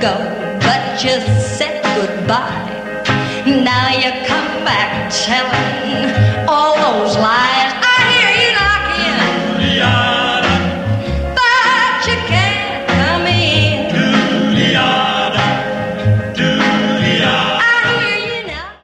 go, but you said goodbye. Now you come back telling